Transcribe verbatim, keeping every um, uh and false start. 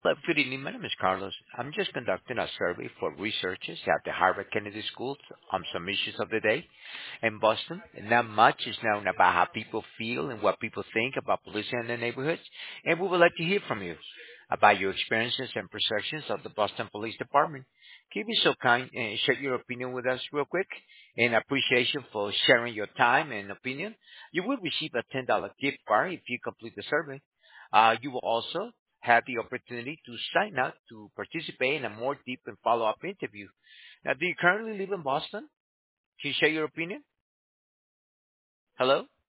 Hello, good evening. My name is Carlos. I'm just conducting a survey for researchers at the Harvard Kennedy School on some issues of the day in Boston. And not much is known about how people feel and what people think about policing in their neighborhoods. And we would like to hear from you about your experiences and perceptions of the Boston Police Department. Can you be so kind and share your opinion with us real quick? In appreciation for sharing your time and opinion, you will receive a ten dollars gift card if you complete the survey. Uh, you will also have the opportunity to sign up to participate in a more deep and follow-up interview. Now, do you currently live in Boston? Can you share your opinion? Hello?